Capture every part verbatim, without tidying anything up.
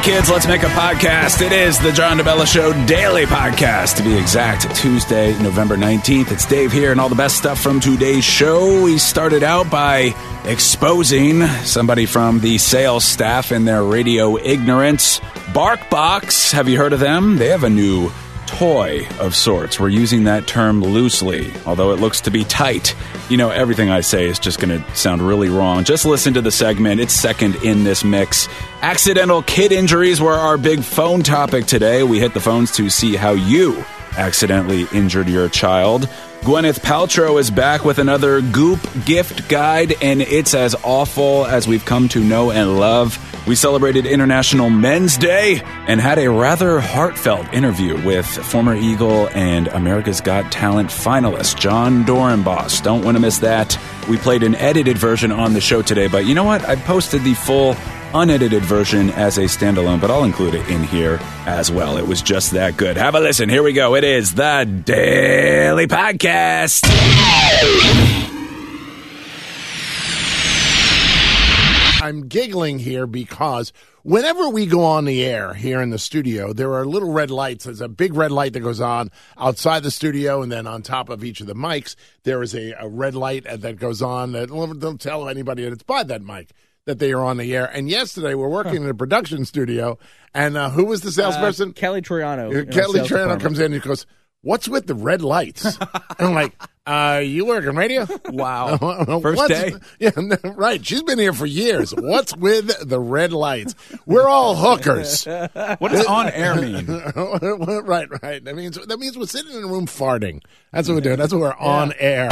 kids, let's make a podcast. It is the John DeBella Show Daily Podcast, to be exact, Tuesday, November nineteenth. It's Dave here, and all the best stuff from today's show. We started out by exposing somebody from the sales staff and their radio ignorance. BarkBox, have you heard of them? They have a new toy of sorts. We're using that term loosely, although it looks to be tight. You know, everything I say is just going to sound really wrong. Just listen to the segment. It's second in this mix. Accidental kid injuries were our big phone topic today. We hit the phones to see how you accidentally injured your child. Gwyneth Paltrow is back with another Goop gift guide, and it's as awful as we've come to know and love. We celebrated International Men's Day and had a rather heartfelt interview with former Eagle and America's Got Talent finalist John Dorenbos. Don't want to miss that. We played an edited version on the show today, but you know what? I posted the full unedited version as a standalone, but I'll include it in here as well. It was just that good. Have a listen. Here we go. It is the Daily Podcast. I'm giggling here because whenever we go on the air here in the studio, there are little red lights. There's a big red light that goes on outside the studio, and then on top of each of the mics, there is a, a red light that goes on that don't tell anybody that it's by that mic that they are on the air. And yesterday, we're working in a production studio, and uh, who was the salesperson? Uh, Kelly Troiano. Uh, Kelly Troiano comes in and goes, "What's with the red lights?" And I'm like, uh, you work in radio? Wow. First What's, day? Yeah, no, right. She's been here for years. What's with the red lights? We're all hookers. What does on air mean? Right, right. That means that means we're sitting in a room farting. That's what we're doing. That's what we're yeah. on air.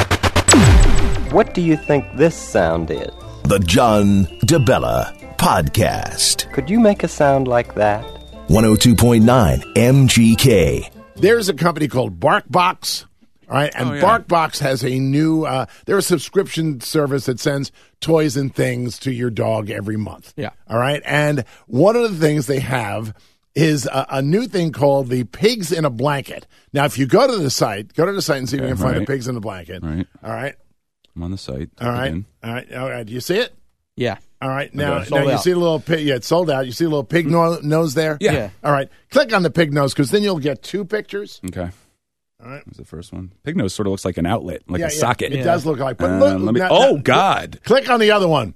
What do you think this sound is? The John DeBella Podcast. Could you make a sound like that? one oh two point nine M G K. There's a company called BarkBox, all right? And oh, yeah. BarkBox has a new, uh, they're a subscription service that sends toys and things to your dog every month. Yeah. All right? And one of the things they have is a, a new thing called the Pigs in a Blanket. Now, if you go to the site, go to the site and see okay, if you can find right. the Pigs in a Blanket. Right. All right? I'm on the site. All right. All right. All right. Do you see it? Yeah. All right. Now, okay. now you out. see a little pig. Yeah, it's sold out. You see a little pig no- nose there? Yeah. yeah. All right. Click on the pig nose because then you'll get two pictures. Okay. All right. That's the first one. Pig nose sort of looks like an outlet, like yeah, a yeah. socket. It yeah. does look like. But uh, look, let me, now, oh, now, God. Click on the other one.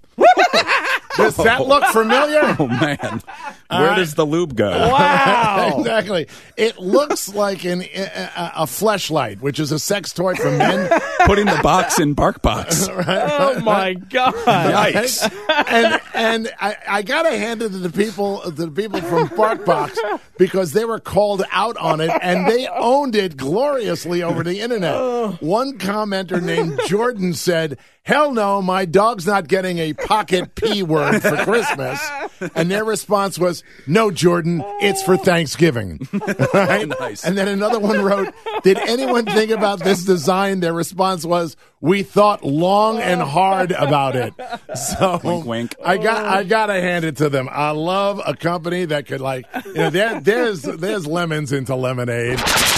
Does that look familiar? Oh, man. Where right. does the lube go? Wow. Exactly. It looks like an, a, a fleshlight, which is a sex toy for men. Putting the box in BarkBox. right, oh, right, my right. God. Yikes. And and I, I got to hand it to the people, to the people from BarkBox because they were called out on it, and they owned it gloriously over the internet. One commenter named Jordan said, "Hell no, my dog's not getting a pocket P word for Christmas." And their response was, "No, Jordan, it's for Thanksgiving." Right? Nice. And then another one wrote, "Did anyone think about this design?" Their response was, "We thought long and hard about it." So wink, wink. I got I gotta hand it to them. I love a company that could, like, you know, there, there's there's lemons into lemonade.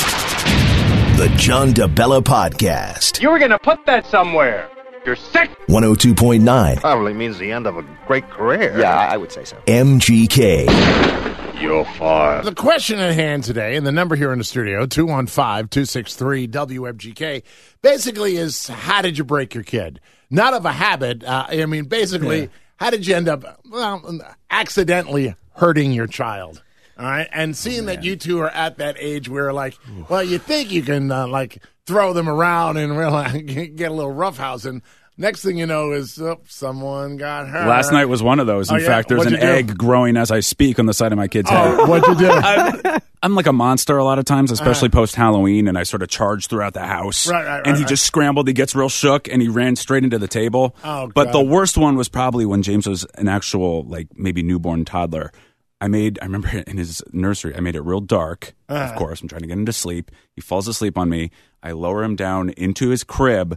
The John DeBella Podcast. You were gonna put that somewhere. You're sick. one oh two point nine. Probably means the end of a great career. Yeah, I would say so. M G K. You're fired. The question at hand today, and the number here in the studio, two one five, two six three, W M G K, basically is, how did you break your kid? Not of a habit. Uh, I mean, basically, yeah. how did you end up, well, accidentally hurting your child? All right. And seeing oh, that you two are at that age where, like, well, you think you can, uh, like, throw them around and really get a little roughhousing. Next thing you know is, oh, someone got hurt. Last night was one of those. In oh, yeah? fact, there's What'd an egg growing as I speak on the side of my kid's head. Oh, what'd you do? I'm, I'm like a monster a lot of times, especially uh-huh. post-Halloween, and I sort of charge throughout the house. Right, right, right. And he right. just scrambled. He gets real shook, and he ran straight into the table. Oh, God. But the worst one was probably when James was an actual, like, maybe newborn toddler. I made, I remember in his nursery, I made it real dark, uh-huh. of course. I'm trying to get him to sleep. He falls asleep on me. I lower him down into his crib,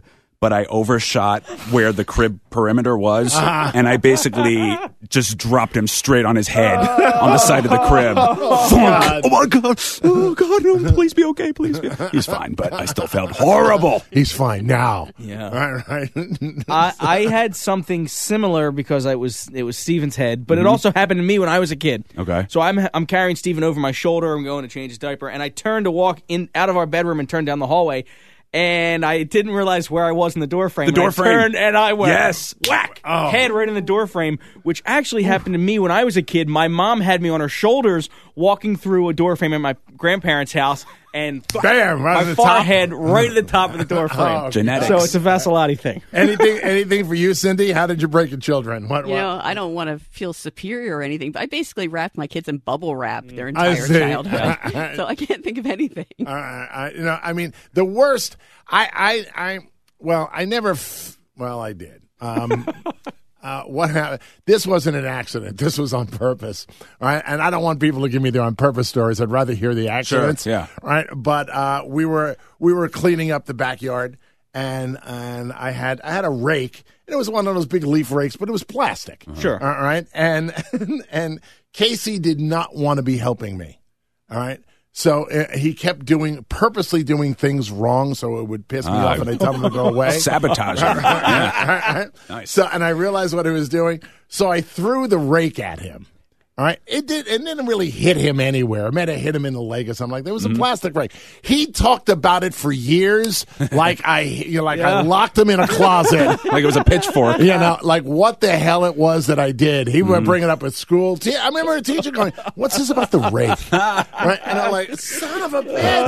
but I overshot where the crib perimeter was, and I basically just dropped him straight on his head on the side of the crib. Oh, Thunk. Oh my God! Oh God! No, please be okay. Please be. He's fine, but I still felt horrible. He's fine now. Yeah. Right, right. I, I had something similar because I was it was Steven's head, but it also happened to me when I was a kid. Okay. So I'm I'm carrying Steven over my shoulder. I'm going to change his diaper, and I turned to walk in out of our bedroom and turned down the hallway, and I didn't realize where I was in the door frame. The door I frame. turned and I went Yes. whack Oh. head right in the door frame, which actually happened to me when I was a kid. My mom had me on her shoulders walking through a door frame at my grandparents' house, and Bam, right my at the top. forehead right at the top of the door frame. Oh, Genetics. So it's a Vasilati thing. anything, anything for you, Cindy? How did you break your children? What? You what? know, I don't want to feel superior or anything, but I basically wrapped my kids in bubble wrap their I entire see. childhood. So I can't think of anything. Uh, I, you know, I mean, the worst. I, I, I. Well, I never. F- well, I did. Um, uh, what happened? This wasn't an accident. This was on purpose. All right, and I don't want people to give me their on purpose stories. I'd rather hear the accidents. yeah. All right, but uh, we were we were cleaning up the backyard, and and I had I had a rake. And it was one of those big leaf rakes, but it was plastic. Sure. All right, and and Casey did not want to be helping me. All right. So uh, he kept doing, purposely doing things wrong, so it would piss me Ah. off, and I tell him to go away. Sabotage. Yeah. Nice. So, and I realized what he was doing, so I threw the rake at him. All right, it did. It didn't really hit him anywhere. It might have hit him in the leg or something like that. It was a plastic rake. He talked about it for years, like I, you know, like I locked him in a closet. Like it was a pitchfork. You know, like what the hell it was that I did. He would bring it up at school. Te- I remember a teacher going, "What's this about the rake?" Right? And I'm like, "Son of a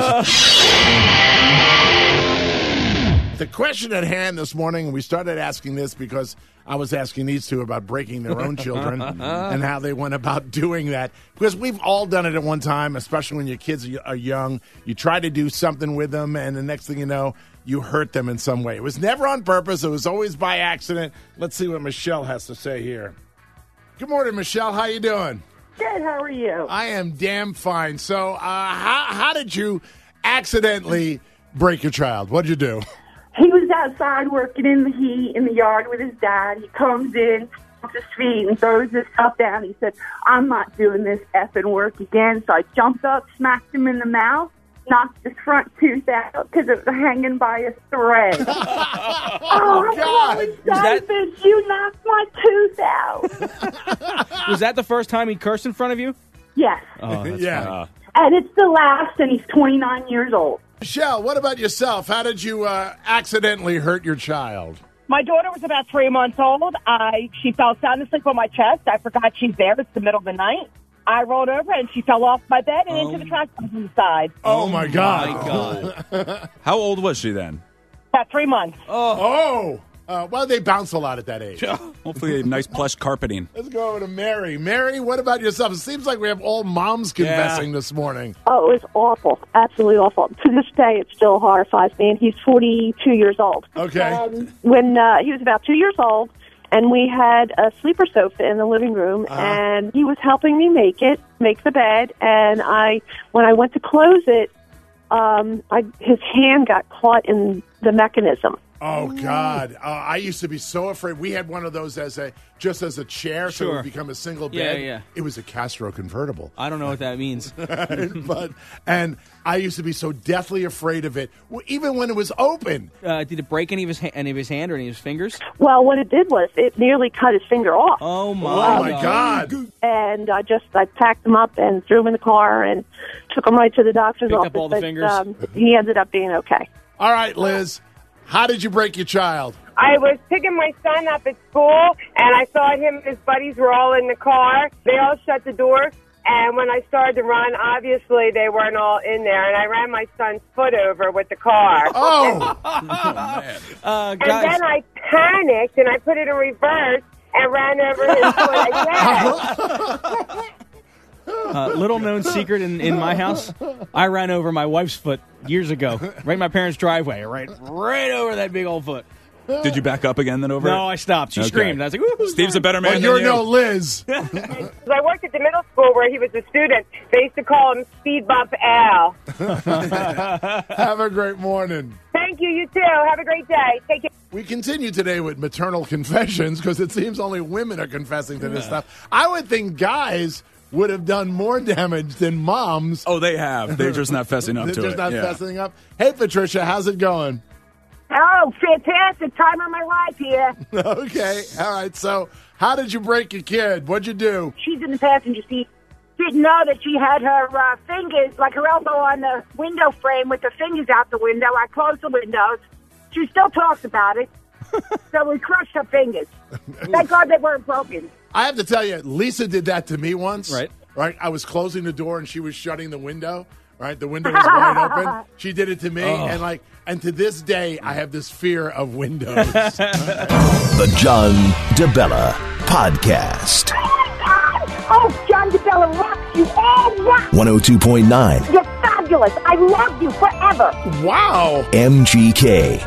bitch." The question at hand this morning, we started asking this because I was asking these two about breaking their own children and how they went about doing that. Because we've all done it at one time, especially when your kids are young. You try to do something with them, and the next thing you know, you hurt them in some way. It was never on purpose. It was always by accident. Let's see what Michelle has to say here. Good morning, Michelle. How you doing? Good. How are you? I am damn fine. So uh, how, how did you accidentally break your child? What did you do? He was outside working in the heat in the yard with his dad. He comes in, puts his feet, and throws his stuff down. He said, "I'm not doing this effing work again." So I jumped up, smacked him in the mouth, knocked his front tooth out because it was hanging by a thread. Oh, I'm God. sorry, that- bitch. You knocked my tooth out. Was that the first time he cursed in front of you? Yes. Oh, that's Yeah. funny. And it's the last, and he's twenty-nine years old. Michelle, what about yourself? How did you uh, accidentally hurt your child? My daughter was about three months old. I she fell sound asleep on my chest. I forgot she's there. It's the middle of the night. I rolled over and she fell off my bed and Oh. into the trash can on the side. Oh, my God. My God. How old was she then? About three months. Oh. Uh, well, they bounce a lot at that age. Hopefully, a nice plush carpeting. Let's go over to Mary. Mary, what about yourself? It seems like we have all moms confessing this morning. Oh, it was awful. Absolutely awful. To this day, it still horrifies me. And he's forty-two years old. Okay. Um, when uh, he was about two years old, and we had a sleeper sofa in the living room, Uh-huh. and he was helping me make it, make the bed. And I, when I went to close it, um, I, his hand got caught in the mechanism. Oh, God. Uh, I used to be so afraid. We had one of those as a just as a chair, so it Sure. would become a single Yeah, bed. yeah. It was a Castro convertible. I don't know what that means. but And I used to be so deathly afraid of it, well, even when it was open. Uh, did it break any of his ha- any of his hand or any of his fingers? Well, what it did was it nearly cut his finger off. Oh my! Oh, my God. And I just I packed him up and threw him in the car and took him right to the doctor's Picked up office. all the but, fingers? Um, he ended up being okay. All right, Liz. How did you break your child? I was picking my son up at school, and I thought him and his buddies were all in the car. They all shut the door, and when I started to run, obviously they weren't all in there, and I ran my son's foot over with the car. Oh, Uh, And guys, then I panicked, and I put it in reverse and ran over his foot again. uh, little known secret in, in my house, I ran over my wife's foot years ago, right in my parents' driveway, right, right over that big old foot. Did you back up again then over No, it? I stopped. She Okay. screamed. I was like, "Woo!" Steve's a better man well, than you're you. no Liz. Because I worked at the middle school where he was a student. They used to call him Speed Bump Al. Have a great morning. Thank you, you too. Have a great day. Take care. We continue today with maternal confessions because it seems only women are confessing to this Yeah. stuff. I would think guys would have done more damage than moms. Oh, they have. They're just not fessing up They're to just it. not Yeah. fessing up. Hey, Patricia, how's it going? Oh, fantastic. Time of my life here. Okay. All right. So how did you break your kid? What'd you do? She's in the passenger seat. Didn't know that she had her uh, fingers, like her elbow on the window frame with her fingers out the window. I closed the windows. She still talks about it. So we crushed her fingers. Thank God they weren't broken. I have to tell you, Lisa did that to me once. Right. Right. I was closing the door and she was shutting the window. Right. The window was wide open. She did it to me. Oh. And like, and to this day, I have this fear of windows. The John DeBella Podcast. Oh, John DeBella rocks you all rock. one oh two point nine You're fabulous. I love you forever. Wow. M G K.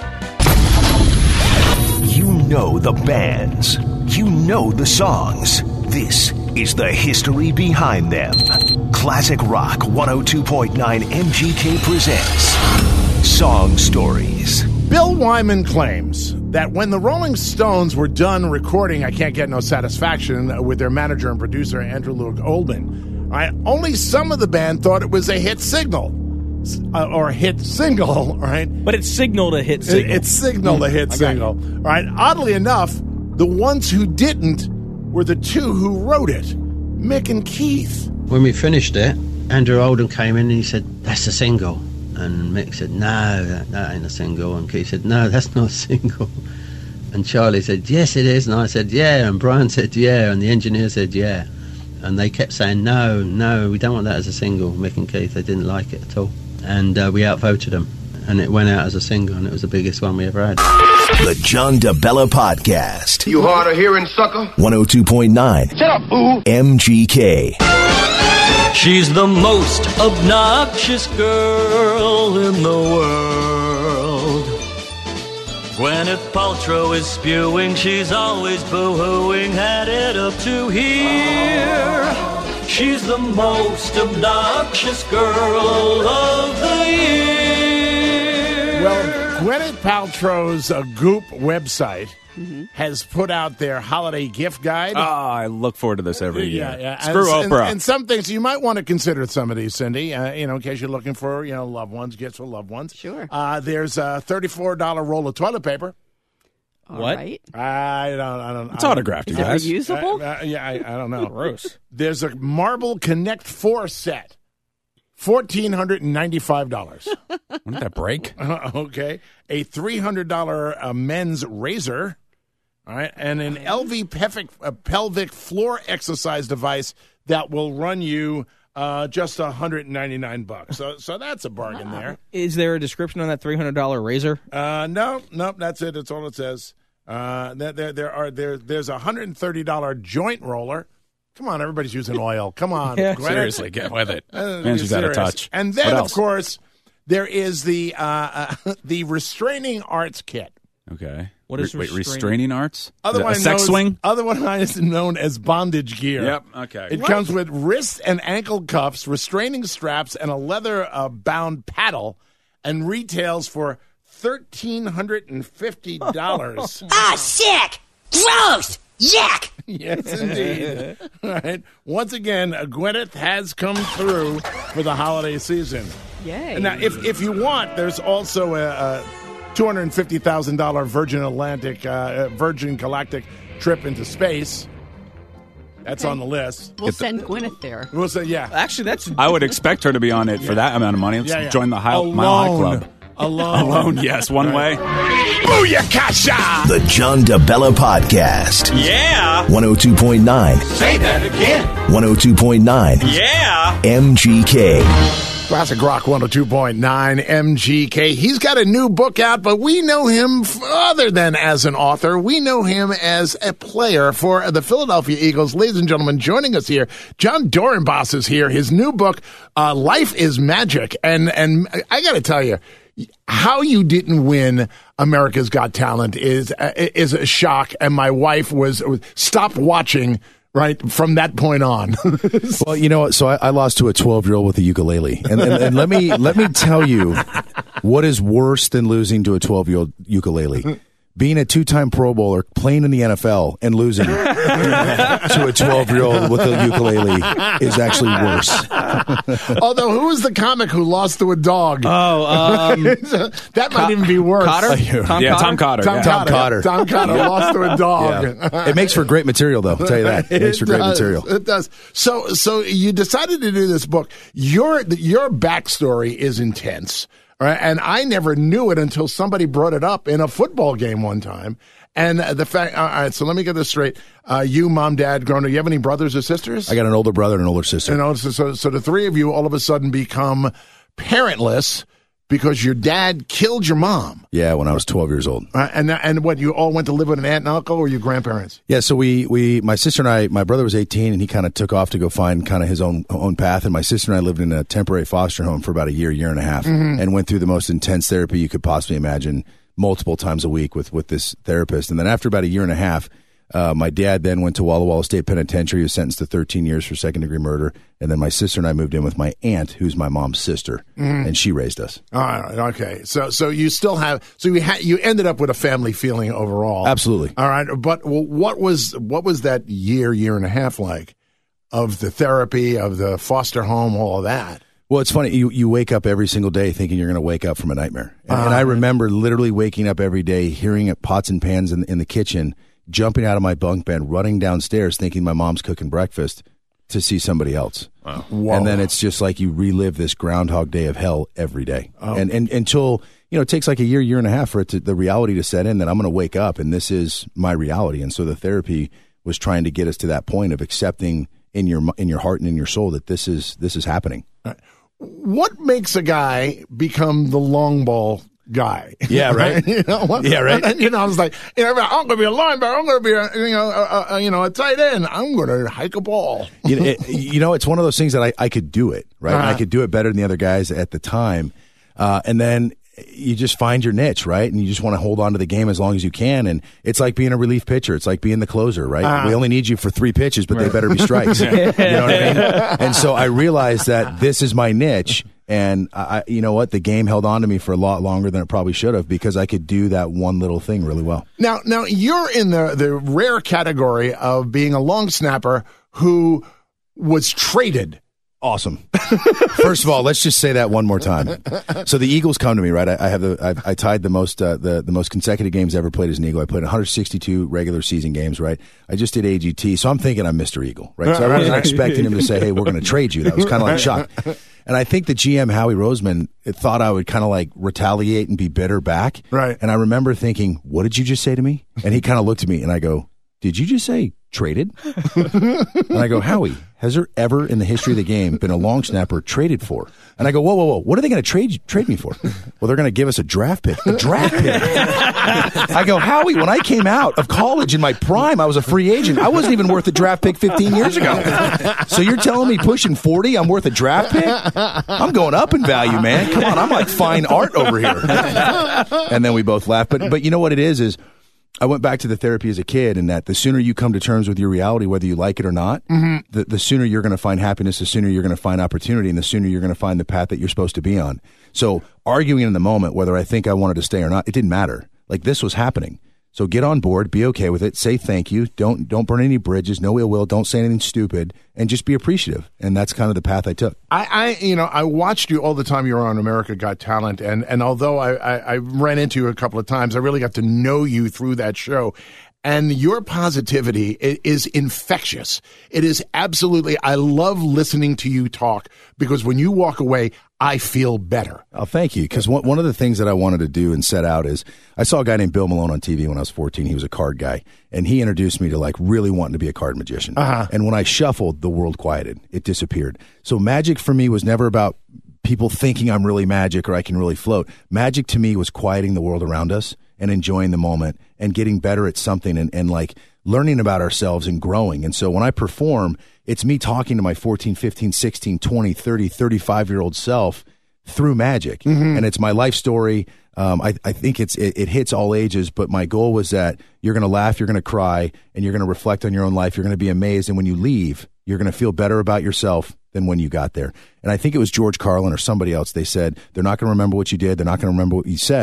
You know the bands. You know the songs. This is the history behind them. Classic Rock one oh two point nine M G K presents Song Stories. Bill Wyman claims that when the Rolling Stones were done recording I Can't Get No Satisfaction with their manager and producer Andrew Loog Oldham, right, only some of the band thought it was a hit signal. Uh, or a hit single, right? But it signaled a hit signal. It, it signaled a hit I got single, right? Oddly enough, the ones who didn't were the two who wrote it, Mick and Keith. When we finished it, Andrew Oldham came in and he said, "That's a single." And Mick said, "No, that, that ain't a single." And Keith said, "No, that's not a single." And Charlie said, "Yes, it is." And I said, "Yeah." And Brian said, "Yeah." And the engineer said, "Yeah." And they kept saying, "No, no, we don't want that as a single." Mick and Keith, they didn't like it at all. And uh, we outvoted them. And it went out as a single, and it was the biggest one we ever had. The John DeBella Podcast. You hard of hearing, sucker? one oh two point nine Shut up, fool. M G K. She's the most obnoxious girl in the world. Gwyneth Paltrow is spewing, she's always boo-hooing, had it up to here. She's the most obnoxious girl of the year. Well, Gwyneth Paltrow's uh, Goop website Mm-hmm. has put out their holiday gift guide. Oh, I look forward to this every year. Yeah, yeah. Screw and, Oprah. And, and some things you might want to consider some of these, Cindy, uh, you know, in case you're looking for, you know, loved ones, gifts for loved ones. Sure. Uh, there's a thirty-four dollars roll of toilet paper. All What? right. I don't, I don't It's I don't- autographed, you Is it guys. reusable? Uh, uh, yeah, I, I don't know. Gross. There's a Marble Connect four set, one thousand four hundred ninety-five dollars. When did that break? Uh, okay. A three hundred dollars uh, men's razor. All right. And an L V pelvic, uh, pelvic floor exercise device that will run you uh, just one hundred ninety-nine bucks. So so that's a bargain there. Is there a description on that three hundred dollars razor? Uh, no, no, that's it. That's all it says. Uh, there, there, there are there. There's a one hundred thirty dollars joint roller. Come on, everybody's using oil. Come on, Yeah. Gwyneth. Seriously, get with it. Uh, Man, she's out of serious. touch. And What then, of else? course, there is the uh, uh, the restraining arts kit. Okay. What is Re- wait, restraining- restraining arts? Is it a Otherwise sex known, swing? Otherwise known as bondage gear. Yep. Okay. It comes with wrist and ankle cuffs, restraining straps, and a leather uh, bound paddle, and retails for thirteen hundred and fifty dollars. Ah, sick! Gross! Yuck! Yes, indeed. All right. Once again, uh, Gwyneth has come through for the holiday season. Yay. And now, if if you want, there's also a, a two hundred fifty thousand dollars Virgin Atlantic, uh, Virgin Galactic trip into space. That's Okay. on the list. We'll send Gwyneth there. We'll say, yeah. Actually, that's I would expect her to be on it for that amount of money. Let's Yeah, yeah. join the high, Alone. Mile High Club. Alone. Alone, yes, one Right. way. Booyakasha! The John DeBella Podcast. Yeah! one oh two point nine Say that again! one oh two point nine Yeah! M G K. Classic Rock one oh two point nine M G K. He's got a new book out, but we know him f- other than as an author. We know him as a player for the Philadelphia Eagles. Ladies and gentlemen, joining us here, John Dorenbos is here. His new book, uh, Life is Magic. And, and I got to tell you, how you didn't win America's Got Talent is uh, is a shock. And my wife was, was stopped watching right from that point on. Well, you know what? So I, I lost to a twelve-year-old with a ukulele, and, and, and let me let me tell you what is worse than losing to a twelve-year-old ukulele: being a two-time Pro Bowler, playing in the N F L, and losing to a twelve-year-old with a ukulele is actually worse. Although, who was the comic who lost to a dog? Oh, um, that might Co- even be worse. Cotter? Tom yeah, Cotter? Tom Cotter. Tom yeah. Cotter. Tom Cotter. Tom Cotter lost to a dog. Yeah. It makes for great material, though. I'll tell you that. It makes for great does. material. It does. So, so you decided to do this book. Your your backstory is intense, right? And I never knew it until somebody brought it up in a football game one time. And the fact, all right, so let me get this straight. Uh, you, mom, dad, grown up, you have any brothers or sisters? I got an older brother and an older sister. You know, so, so, so the three of you all of a sudden become parentless because your dad killed your mom. Yeah, when I was twelve years old. Uh, and and what, you all went to live with an aunt and uncle or your grandparents? Yeah, so we, we my sister and I, my brother was eighteen, and he kind of took off to go find kind of his own own path. And my sister and I lived in a temporary foster home for about a year, year and a half, Mhm. and went through the most intense therapy you could possibly imagine, multiple times a week with, with this therapist. And then after about a year and a half, uh, my dad then went to Walla Walla State Penitentiary. He was sentenced to thirteen years for second-degree murder. And then my sister and I moved in with my aunt, who's my mom's sister, Mhm. and she raised us. All right, okay. So so you still have, so you ha- you ended up with a family feeling overall. Absolutely. All right, but what was what was that year, year and a half like of the therapy, of the foster home, all of that? Well, it's funny. You you wake up every single day thinking you're going to wake up from a nightmare. And, Uh, and I remember literally waking up every day, hearing it pots and pans in, in the kitchen, jumping out of my bunk bed, running downstairs, thinking my mom's cooking breakfast to see somebody else. Wow. And then it's just like you relive this Groundhog Day of hell every day. Oh. And, and until, you know, it takes like a year, year and a half for it to, the reality to set in that I'm going to wake up and this is my reality. And so the therapy was trying to get us to that point of accepting in your in your heart and in your soul that this is this is happening. What makes a guy become the long ball guy? Yeah, right. you know, what, Yeah, right. And, you know, I was like, you know, I'm going to be a linebacker. I'm going to be a you know a, a, you know a tight end. I'm going to hike a ball. you, know, it, you know, it's one of those things that I, I could do it, right? And I Uh-huh. could do it better than the other guys at the time. Uh, and then you just find your niche, right? And you just want to hold on to the game as long as you can. And it's like being a relief pitcher. It's like being the closer, right? Uh-huh. We only need you for three pitches, but they better be strikes. You know what I mean? And so I realized that this is my niche. And I, you know what? The game held on to me for a lot longer than it probably should have because I could do that one little thing really well. Now, now you're in the the rare category of being a long snapper who was traded. Awesome. First of all, let's just say that one more time. So the Eagles come to me, right? I, I have the I've, I tied the most uh, the the most consecutive games ever played as an Eagle. I played one hundred sixty-two regular season games, right? I just did A G T, so I'm thinking I'm Mister Eagle, right? So I wasn't expecting him to say, "Hey, we're going to trade you." That was kind of like shock. And I think the G M Howie Roseman thought I would kind of like retaliate and be bitter back, right? And I remember thinking, "What did you just say to me?" And he kind of looked at me, and I go, "Did you just say traded?" And I go, "Howie, has there ever in the history of the game been a long snapper traded for?" And I go, whoa, whoa, whoa, what are they going to trade trade me for? Well, they're going to give us a draft pick. A draft pick. I go, Howie, when I came out of college in my prime, I was a free agent. I wasn't even worth a draft pick fifteen years ago. So you're telling me pushing forty, I'm worth a draft pick? I'm going up in value, man. Come on, I'm like fine art over here. And then we both laughed. But, but you know what it is, is I went back to the therapy as a kid, and that the sooner you come to terms with your reality, whether you like it or not, Mhm. the, the sooner you're going to find happiness, the sooner you're going to find opportunity, and the sooner you're going to find the path that you're supposed to be on. So arguing in the moment whether I think I wanted to stay or not, it didn't matter. Like, this was happening. So get on board, be okay with it, say thank you, don't don't burn any bridges, no ill will, don't say anything stupid, and just be appreciative. And that's kind of the path I took. I, I, you know, I watched you all the time you were on America Got Talent, and, and although I, I, I ran into you a couple of times, I really got to know you through that show. And your positivity i- is infectious. It is absolutely, I love listening to you talk because when you walk away, I feel better. Oh, thank you. Because one, one of the things that I wanted to do and set out is I saw a guy named Bill Malone on T V when I was fourteen. He was a card guy. And he introduced me to like really wanting to be a card magician. Uh-huh. And when I shuffled, the world quieted. It disappeared. So magic for me was never about people thinking I'm really magic or I can really float. Magic to me was quieting the world around us and enjoying the moment and getting better at something and, and like learning about ourselves and growing. And so when I perform, it's me talking to my fourteen, fifteen, sixteen, twenty, thirty, thirty-five-year-old self through magic. Mhm. And it's my life story. Um, I, I think it's it, it hits all ages, but my goal was that you're going to laugh, you're going to cry, and you're going to reflect on your own life. You're going to be amazed. And when you leave, you're going to feel better about yourself than when you got there. And I think it was George Carlin or somebody else. They said, they're not going to remember what you did. They're not going to remember what you said,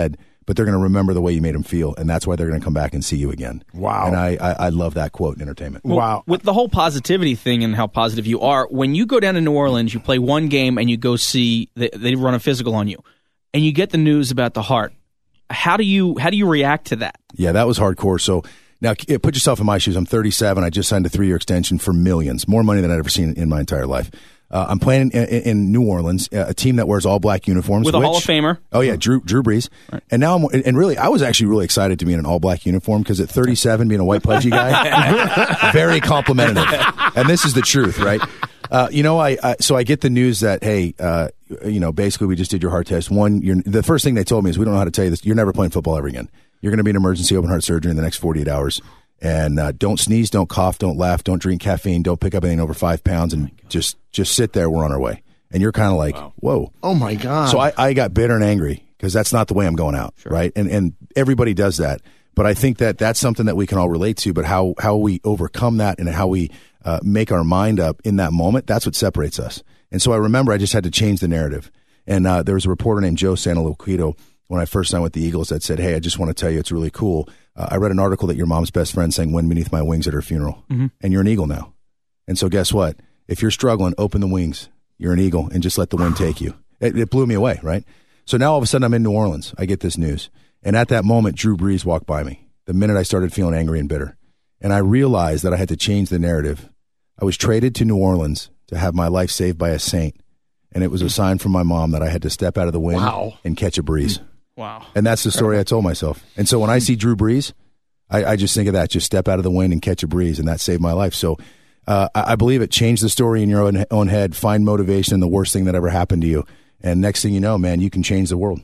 but they're going to remember the way you made them feel, and that's why they're going to come back and see you again. Wow. And I, I, I love that quote in entertainment. Well, Wow. With the whole positivity thing and how positive you are, when you go down to New Orleans, you play one game and you go see, they, they run a physical on you, and you get the news about the heart. How do you how do you react to that? Yeah, that was hardcore. So now put yourself in my shoes. I'm thirty-seven. I just signed a three-year extension for millions, more money than I'd ever seen in my entire life. Uh, I'm playing in, in, in New Orleans, a team that wears all black uniforms. With a which, Hall of Famer. Oh, yeah, Drew Drew Brees. Right. And now I'm, and really, I was actually really excited to be in an all black uniform because at thirty-seven, being a white pudgy guy, very complimentary. And this is the truth, right? Uh, you know, I, I so I get the news that, hey, uh, you know, basically we just did your heart test. One, you're, the first thing they told me is we don't know how to tell you this. You're never playing football ever again. You're going to be in emergency open heart surgery in the next forty-eight hours. And uh, don't sneeze, don't cough, don't laugh, don't drink caffeine, don't pick up anything over five pounds, and oh just just sit there. We're on our way. And you're kind of like, wow. Whoa. Oh, my God. So I, I got bitter and angry because that's not the way I'm going out, sure. right? And and everybody does that. But I think that that's something that we can all relate to. But how, how we overcome that and how we uh, make our mind up in that moment, that's what separates us. And so I remember I just had to change the narrative. And uh, there was a reporter named Joe Santaloquito when I first signed with the Eagles that said, hey, I just want to tell you it's really cool. Uh, I read an article that your mom's best friend sang Wind Beneath My Wings at her funeral. Mm-hmm. And you're an Eagle now. And so guess what? If you're struggling, open the wings. You're an Eagle and just let the wind take you. It, it blew me away, right? So now all of a sudden I'm in New Orleans. I get this news. And at that moment, Drew Brees walked by me. The minute I started feeling angry and bitter. And I realized that I had to change the narrative. I was traded to New Orleans to have my life saved by a saint. And it was a sign from my mom that I had to step out of the wind wow. and catch a breeze. Wow. And that's the story I told myself. And so when I see Drew Brees, I, I just think of that. Just step out of the wind and catch a breeze. And that saved my life. So uh, I, I believe it. Change the story in your own, own head. Find motivation in the worst thing that ever happened to you. And next thing you know, man, you can change the world.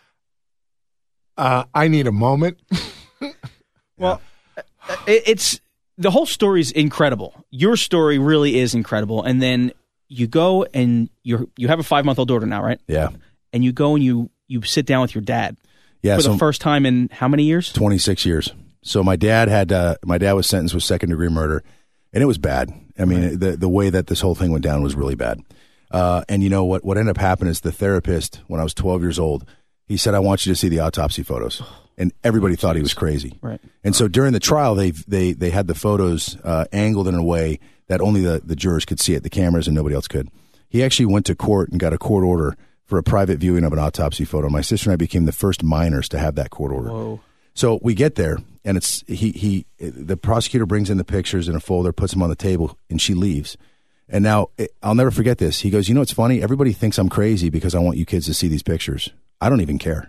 Uh, I need a moment. Well, it, it's the whole story is incredible. Your story really is incredible. And then you go and you you have a five month old daughter now, right? Yeah. And you go and you you sit down with your dad. Yeah. For so the first time in how many years? twenty-six years. So my dad had uh, my dad was sentenced with second degree murder, and it was bad. I mean, right. the the way that this whole thing went down was really bad. Uh, and you know what? What ended up happening is the therapist, when I was twelve years old, he said, "I want you to see the autopsy photos." And everybody thought he was crazy. Right. And so during the trial, they they they had the photos uh, angled in a way that only the, the jurors could see it, the cameras, and nobody else could. He actually went to court and got a court order for a private viewing of an autopsy photo. My sister and I became the first minors to have that court order. Whoa. So we get there, and it's he he the prosecutor brings in the pictures in a folder, puts them on the table, and she leaves. And now it, I'll never forget this. He goes, "You know what's funny? Everybody thinks I'm crazy because I want you kids to see these pictures. I don't even care.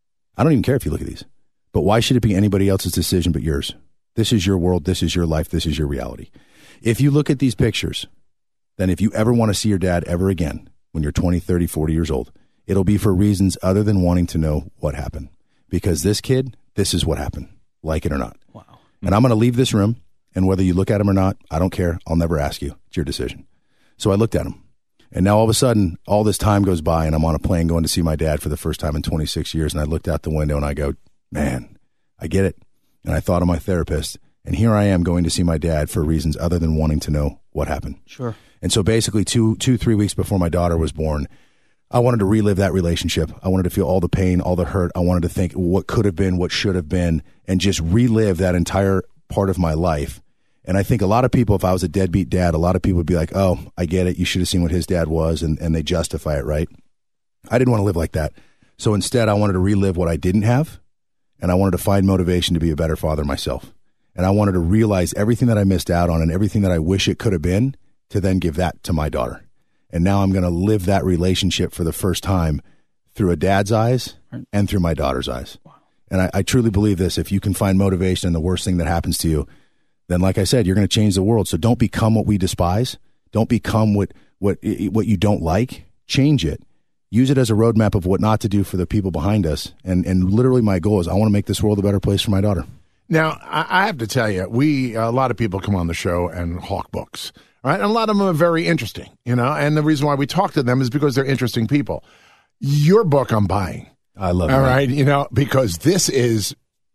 I don't even care if you look at these. But why should it be anybody else's decision but yours? This is your world. This is your life. This is your reality. If you look at these pictures, then if you ever want to see your dad ever again, when you're twenty, thirty, forty years old, it'll be for reasons other than wanting to know what happened. Because this kid, this is what happened, like it or not. Wow. And I'm going to leave this room, and whether you look at him or not, I don't care. I'll never ask you. It's your decision." So I looked at him. And now all of a sudden, all this time goes by, and I'm on a plane going to see my dad for the first time in twenty-six years. And I looked out the window, and I go, man, I get it. And I thought of my therapist. And here I am going to see my dad for reasons other than wanting to know what happened. Sure. And so basically two, two, three weeks before my daughter was born, I wanted to relive that relationship. I wanted to feel all the pain, all the hurt. I wanted to think what could have been, what should have been, and just relive that entire part of my life. And I think a lot of people, if I was a deadbeat dad, a lot of people would be like, oh, I get it. You should have seen what his dad was, and, and they justify it, right? I didn't want to live like that. So instead, I wanted to relive what I didn't have, and I wanted to find motivation to be a better father myself. And I wanted to realize everything that I missed out on and everything that I wish it could have been to then give that to my daughter. And now I'm going to live that relationship for the first time through a dad's eyes and through my daughter's eyes. Wow. And I, I truly believe this. If you can find motivation in the worst thing that happens to you, then like I said, you're going to change the world. So don't become what we despise. Don't become what, what, what you don't like. Change it. Use it as a roadmap of what not to do for the people behind us. And, and literally my goal is I want to make this world a better place for my daughter. Now, I have to tell you, we a lot of people come on the show and hawk books, right? And a lot of them are very interesting, you know, and the reason why we talk to them is because they're interesting people. Your book I'm buying. I love it. All right, you know, because this is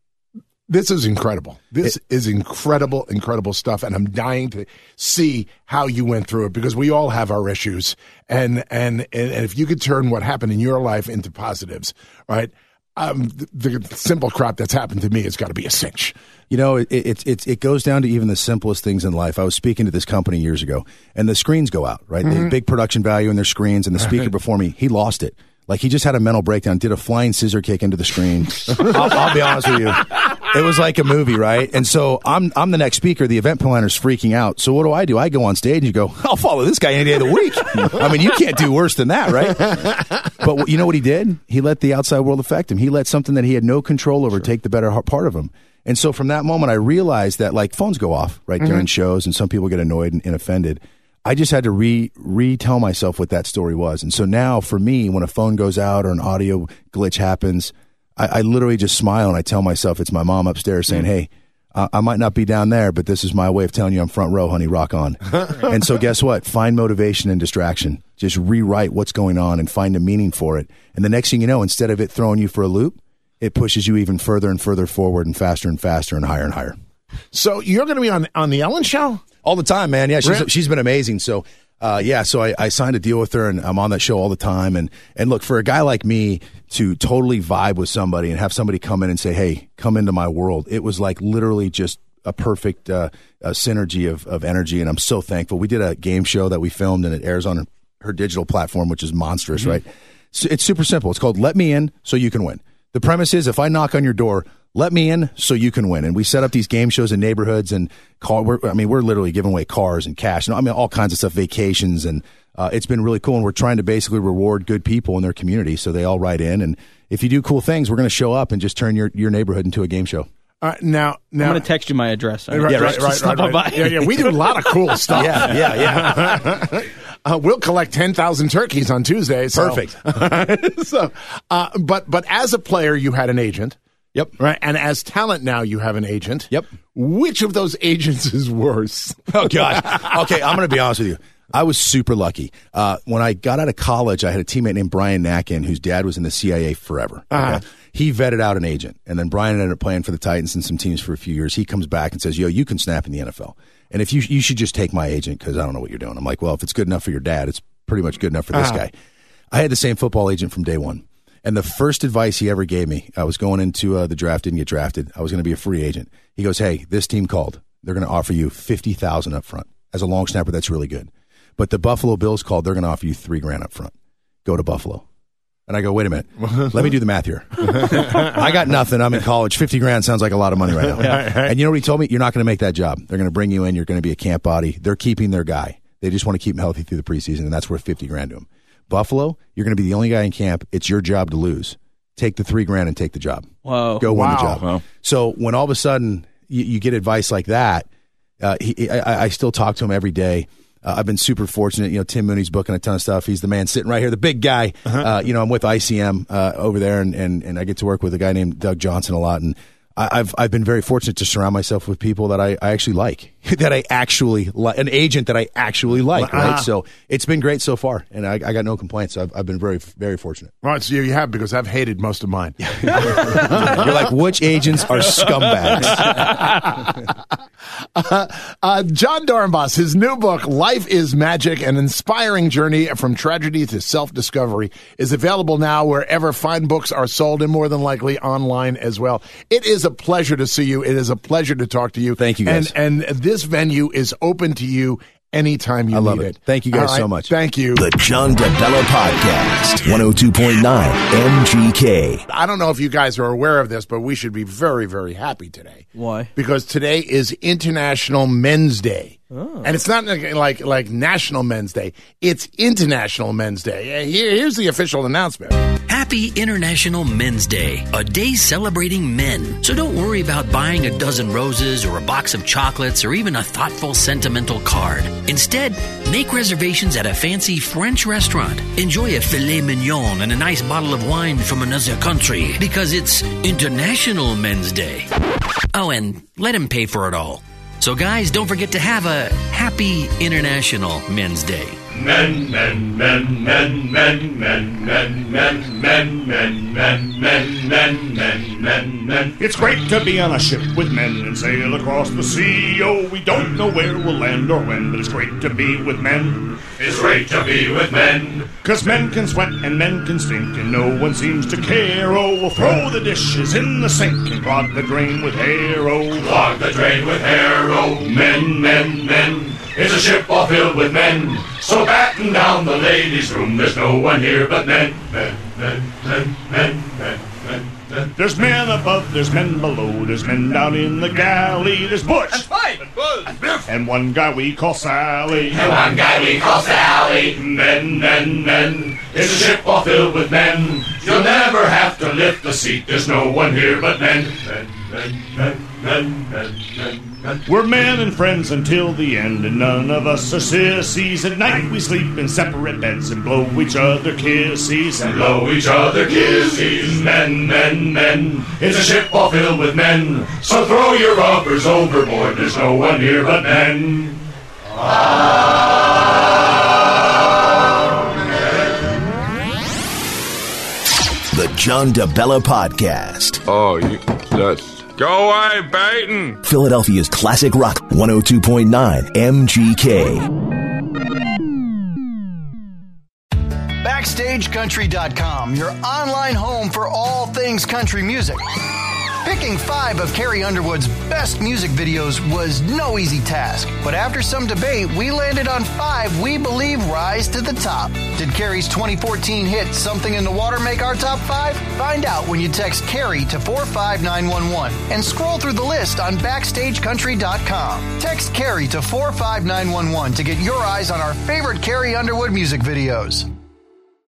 this is incredible. This it, is incredible, incredible stuff, and I'm dying to see how you went through it because we all have our issues, and and and if you could turn what happened in your life into positives, right? um, the, the simple crap that's happened to me has got to be a cinch. You know, it, it, it, it goes down to even the simplest things in life. I was speaking to this company years ago, and the screens go out, right? Mm-hmm. They have big production value in their screens, and the speaker before me, he lost it. Like, he just had a mental breakdown, did a flying scissor kick into the screen. I'll, I'll be honest with you. It was like a movie, right? And so I'm I'm the next speaker. The event planner's freaking out. So what do I do? I go on stage and you go, I'll follow this guy any day of the week. I mean, you can't do worse than that, right? But you know what he did? He let the outside world affect him. He let something that he had no control over take the better part of him. And so from that moment, I realized that, like, phones go off, right, mm-hmm. during shows, and some people get annoyed and, and offended. I just had to re retell myself what that story was. And so now for me, when a phone goes out or an audio glitch happens, I, I literally just smile and I tell myself it's my mom upstairs saying, hey, uh, I might not be down there, but this is my way of telling you I'm front row, honey, rock on. And so guess what? Find motivation and distraction. Just rewrite what's going on and find a meaning for it. And the next thing you know, instead of it throwing you for a loop, it pushes you even further and further forward and faster and faster and higher and higher. So you're going to be on on the Ellen Show? All the time, man. Yeah, she's really? she's been amazing. So, uh, yeah, so I, I signed a deal with her, and I'm on that show all the time. And, and look, for a guy like me to totally vibe with somebody and have somebody come in and say, hey, come into my world, it was like literally just a perfect uh, a synergy of, of energy, and I'm so thankful. We did a game show that we filmed, and it airs on her digital platform, which is monstrous, mm-hmm. right? So it's super simple. It's called Let Me In So You Can Win. The premise is, if I knock on your door, let me in so you can win. And we set up these game shows in neighborhoods and car. We're, I mean, we're literally giving away cars and cash. And I mean, all kinds of stuff, vacations. And uh, it's been really cool. And we're trying to basically reward good people in their community. So they all write in. And if you do cool things, we're going to show up and just turn your, your neighborhood into a game show. Uh, now, now, I'm going to text you my address. Right, yeah, right, right, right, right, right. Yeah, yeah, we do a lot of cool stuff. yeah, yeah, yeah. uh, we'll collect ten thousand turkeys on Tuesday. So. Perfect. so, uh, but but as a player, you had an agent. Yep. Right. And as talent now, you have an agent. Yep. Which of those agents is worse? Oh, God. Okay, I'm going to be honest with you. I was super lucky. Uh, when I got out of college, I had a teammate named Brian Nakin, whose dad was in the C I A forever. Uh-huh. Okay? He vetted out an agent. And then Brian ended up playing for the Titans and some teams for a few years. He comes back and says, yo, you can snap in the N F L. And if you you should just take my agent because I don't know what you're doing. I'm like, well, if it's good enough for your dad, it's pretty much good enough for this uh-huh. guy. I had the same football agent from day one. And the first advice he ever gave me, I was going into uh, the draft, didn't get drafted. I was going to be a free agent. He goes, hey, this team called. They're going to offer you fifty thousand dollars up front. As a long snapper, that's really good. But the Buffalo Bills called. They're going to offer you three grand up front. Go to Buffalo. And I go, wait a minute. Let me do the math here. I got nothing. I'm in college. fifty grand sounds like a lot of money right now. And you know what he told me? You're not going to make that job. They're going to bring you in. You're going to be a camp body. They're keeping their guy. They just want to keep him healthy through the preseason, and that's worth fifty grand to him. Buffalo, you're going to be the only guy in camp. It's your job to lose. Take the three grand and take the job. Whoa. Go win wow. the job. Wow. So when all of a sudden you, you get advice like that, uh, he, I, I still talk to him every day. Uh, I've been super fortunate. You know, Tim Mooney's booking a ton of stuff. He's the man sitting right here, the big guy. Uh-huh. Uh, you know, I'm with I C M uh, over there, and, and, and I get to work with a guy named Doug Johnson a lot. And I, I've I've been very fortunate to surround myself with people that I, I actually like, that I actually like, an agent that I actually like, uh-huh. right? So it's been great so far, and I, I got no complaints. I've, I've been very, very fortunate. Right, so you have, because I've hated most of mine. You're like, which agents are scumbags? uh, uh, John Dorenbos, his new book, Life is Magic, an inspiring journey from tragedy to self-discovery, is available now wherever fine books are sold, and more than likely online as well. It is a pleasure to see you. It is a pleasure to talk to you. Thank you, guys. And, and this venue is open to you anytime you I love need it. it. Thank you guys right. so much. Thank you. The John DeBella Podcast, one oh two point nine M G K. I don't know if you guys are aware of this, but we should be very, very happy today. Why? Because today is International Men's Day. Oh. And it's not like, like like National Men's Day. It's International Men's Day. Here, here's the official announcement. Happy International Men's Day, a day celebrating men. So don't worry about buying a dozen roses or a box of chocolates or even a thoughtful, sentimental card. Instead, make reservations at a fancy French restaurant. Enjoy a filet mignon and a nice bottle of wine from another country because it's International Men's Day. Oh, and let him pay for it all. So guys, don't forget to have a happy International Men's Day. Men, men, men, men, men, men, men, men, men, men, men, men, men, men, men, men. It's great to be on a ship with men and sail across the sea. Oh, we don't know where we'll land or when, but it's great to be with men. It's great to be with men. 'Cause men can sweat and men can stink and no one seems to care. Oh, we'll throw the dishes in the sink and clog the drain with hair. Oh, clog the drain with hair. Oh, men, men, men. It's a ship all filled with men. So batten down the ladies' room. There's no one here but men. Men, men, men, men, men, men, men. There's men above, there's men below. There's men down in the galley. There's Bush. And Spike. And Buzz. And Biff. And one guy we call Sally. And one guy we call Sally. Men, men, men. It's a ship all filled with men. You'll never have to lift a seat. There's no one here but men. Men, men, men, men, men, men. We're men and friends until the end, and none of us are sissies. At night we sleep in separate beds and blow each other kisses. And blow each other kisses. Men, men, men. It's a ship all filled with men. So throw your rubbers overboard. There's no one here but men. The John DeBella Podcast. Oh, you just go away, Baton. Philadelphia's classic rock one oh two point nine M G K. Backstage Country dot com, your online home for all things country music. Picking five of Carrie Underwood's best music videos was no easy task, but after some debate, we landed on five we believe rise to the top. Did Carrie's twenty fourteen hit Something in the Water make our top five? Find out when you text Carrie to four five nine one one and scroll through the list on Backstage Country dot com. Text Carrie to four five nine one one to get your eyes on our favorite Carrie Underwood music videos.